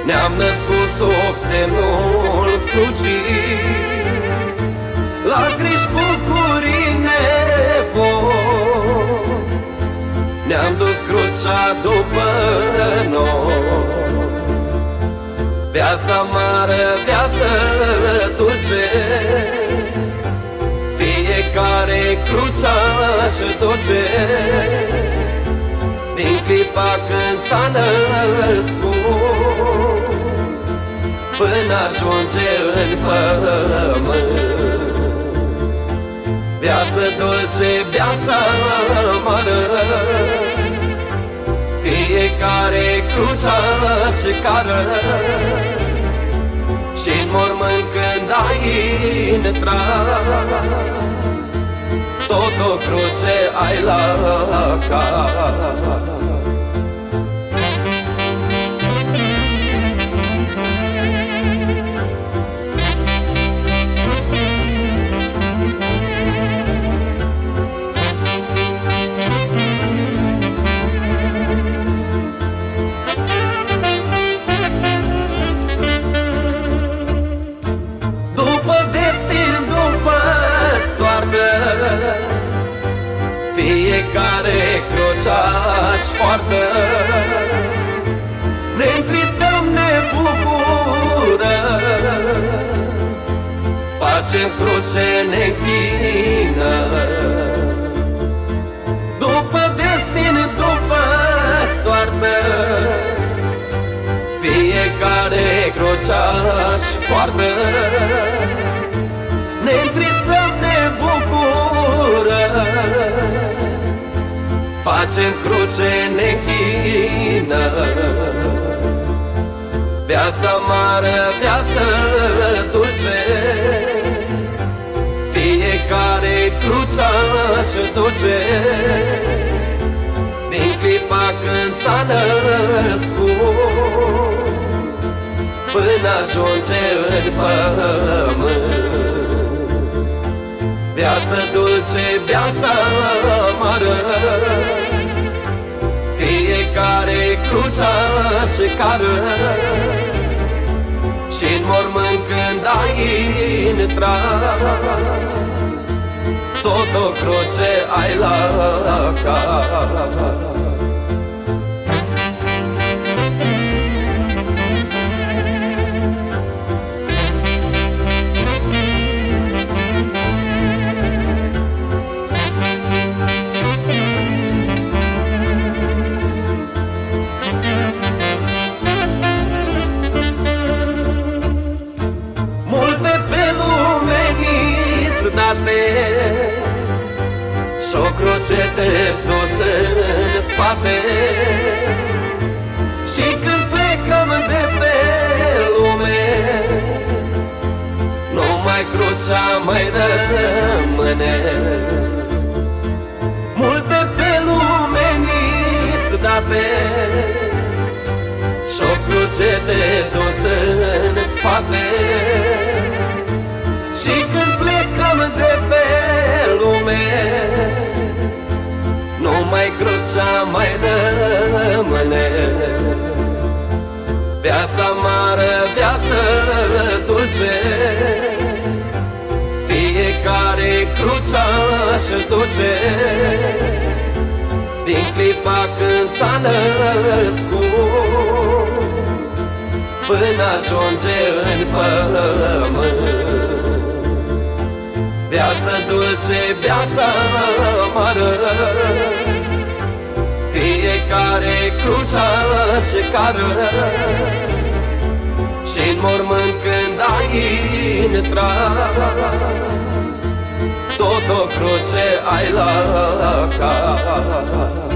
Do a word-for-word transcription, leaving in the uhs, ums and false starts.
Ne-am născut sub semnul crucii, la griji, bucurii, nevoi. Ne-am dus crucea după noi. Viața mare, viață dulce, fiecare crucea și duce. Din clipa când s-a născut până ajunge în pământ. Viață dulce, viața mare, fiecare crucea și cară. Și-n mormânt când ai intrat, tot o cruce ai la cap. Fiecare crucea-și poartă, ne întristăm, ne bucură, facem cruce, ne închină. După destin, după soartă, fiecare crucea-și poartă, ne întristăm, ne bucură, facem cruce, ne închină. Viața mare, viață dulce, fiecare crucea și duce. Din clipa când s-a născut până ajunge în pământ. Viață dulce, viața mare, fiecare crucea și cară. Și-n mormânt când ai intrat, tot o cruce ai la cap. Și-o cruce de dus în spate, și când plecăm de pe lume, numai crucea mai rămâne. Multe pe lume ni-s date, și-o cruce de dus în spate, și când plecăm de pe lume, numai crucea mai rămâne. Viața mare, viață dulce, fiecare crucea și duce. Din clipa când s-a născut până ajunge în pământ. Viață dulce, viața mare, fiecare crucea și cară. Și-n mormânt când ai intrat, tot o cruce ai la cap.